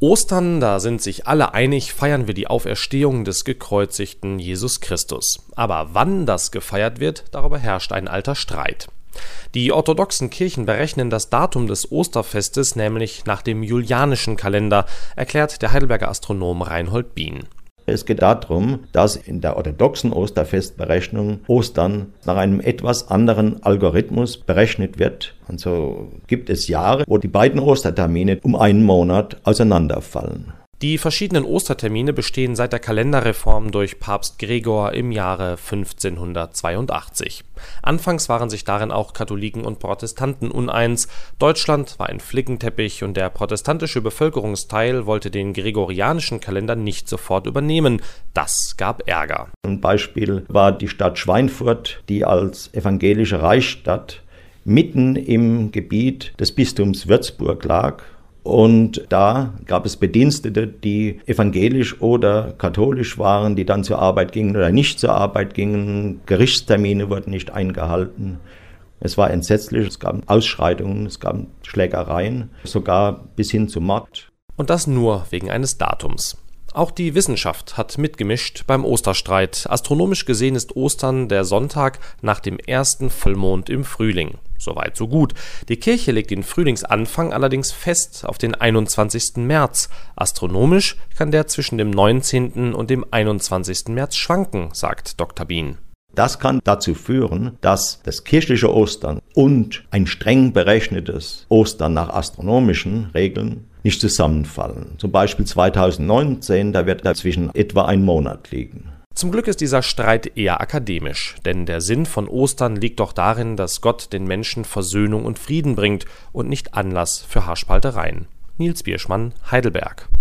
Ostern, da sind sich alle einig, feiern wir die Auferstehung des gekreuzigten Jesus Christus. Aber wann das gefeiert wird, darüber herrscht ein alter Streit. Die orthodoxen Kirchen berechnen das Datum des Osterfestes nämlich nach dem julianischen Kalender, erklärt der Heidelberger Astronom Reinhold Bien. Es geht darum, dass in der orthodoxen Osterfestberechnung Ostern nach einem etwas anderen Algorithmus berechnet wird. Und so gibt es Jahre, wo die beiden Ostertermine um einen Monat auseinanderfallen. Die verschiedenen Ostertermine bestehen seit der Kalenderreform durch Papst Gregor im Jahre 1582. Anfangs waren sich darin auch Katholiken und Protestanten uneins. Deutschland war ein Flickenteppich und der protestantische Bevölkerungsteil wollte den gregorianischen Kalender nicht sofort übernehmen. Das gab Ärger. Ein Beispiel war die Stadt Schweinfurt, die als evangelische Reichsstadt mitten im Gebiet des Bistums Würzburg lag. Und da gab es Bedienstete, die evangelisch oder katholisch waren, die dann zur Arbeit gingen oder nicht zur Arbeit gingen. Gerichtstermine wurden nicht eingehalten. Es war entsetzlich, es gab Ausschreitungen, es gab Schlägereien, sogar bis hin zum Mord. Und das nur wegen eines Datums. Auch die Wissenschaft hat mitgemischt beim Osterstreit. Astronomisch gesehen ist Ostern der Sonntag nach dem ersten Vollmond im Frühling. Soweit, so gut. Die Kirche legt den Frühlingsanfang allerdings fest auf den 21. März. Astronomisch kann der zwischen dem 19. und dem 21. März schwanken, sagt Dr. Bien. Das kann dazu führen, dass das kirchliche Ostern und ein streng berechnetes Ostern nach astronomischen Regeln nicht zusammenfallen. Zum Beispiel 2019, da wird dazwischen etwa ein Monat liegen. Zum Glück ist dieser Streit eher akademisch, denn der Sinn von Ostern liegt doch darin, dass Gott den Menschen Versöhnung und Frieden bringt und nicht Anlass für Haarspaltereien. Nils Bierschmann, Heidelberg.